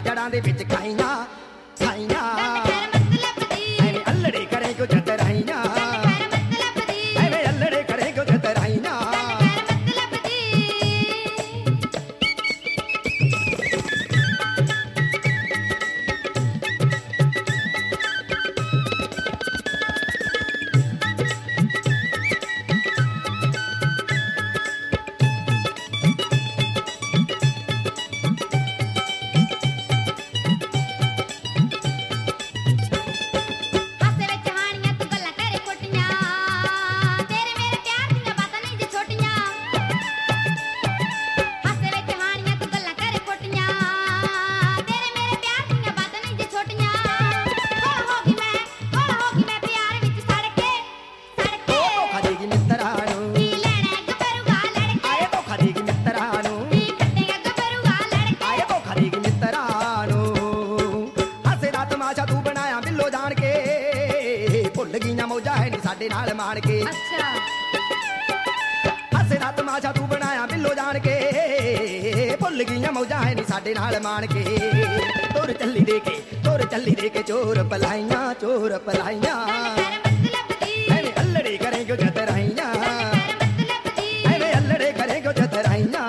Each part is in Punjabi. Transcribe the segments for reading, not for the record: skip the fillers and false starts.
ਜੜਾਂ ਦੇ ਵਿੱਚ ਖਾਈਆਂ ਖਾਈਆਂ ਐਵੇਂ ਅਲੜੇ ਕਰੇ ਕੋ ਚਤਰਾਈਆਂ ਐਵੇਂ ਅਲੜੇ ਕਰੇ ਕੋ ਚਤਰਾਈਆਂ ਸਾਡੇ ਨਾਲ ਮਾਣ ਕੇ ਅੱਛਾ ਹੱਸੇ ਦਾ ਤਮਾਸ਼ਾ ਤੂੰ ਬਣਾਇਆ ਬਿੱਲੋ ਜਾਣ ਕੇ ਭੁੱਲ ਗਈਆਂ ਮੌਜਾਂ ਹੈ ਨੀ ਸਾਡੇ ਨਾਲ ਮਾਣ ਕੇ ਤੁਰ ਚੱਲੀ ਦੇ ਕੇ ਚੋਰ ਪਲਾਈਆਂ ਐਵੇਂ ਅਲੜੇ ਕਰੇ ਕਿਉਂ ਚਤਰਾਈਆਂ ਐਵੇਂ ਅਲੜੇ ਕਰੇ ਕਿਉਂ ਚਤਰਾਈਆਂ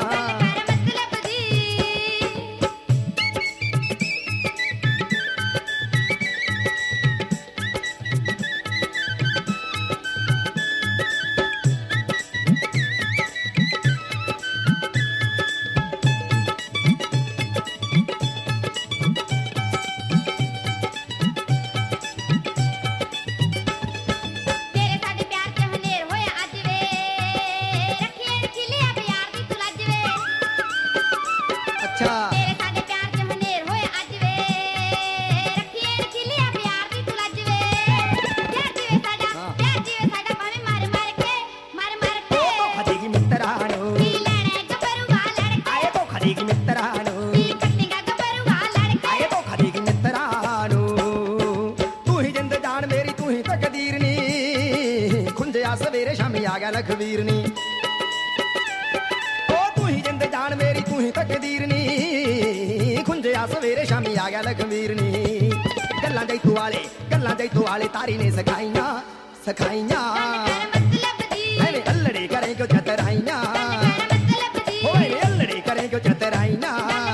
ਸਵੇਰੇ ਸ਼ਾਮੀ ਆ ਗਿਆ ਲਖਵੀਰ ਨੀ ਉਹ ਤੂੰ ਹੀ ਜਿੰਦ ਜਾਨ ਮੇਰੀ ਤੂੰ ਹੀ ਤਕਦੀਰ ਨੀ ਖੁੰਝਿਆ ਸਵੇਰੇ ਸ਼ਾਮੀ ਆ ਗਿਆ ਲਖਵੀਰ ਨੀ ਗੱਲਾਂ ਜੈਤੂ ਵਾਲੇ ਤਾਰੀ ਨੇ ਸਿਖਾਈਆਂ ਐਵੇਂ ਅਲੜੇ ਕਰੇ ਕਿਉਂ ਚਤਰਾਈਆਂ ਓਏ ਅਲੜੇ ਕਰੇ ਕਿਉਂ ਚਤਰਾਈਆਂ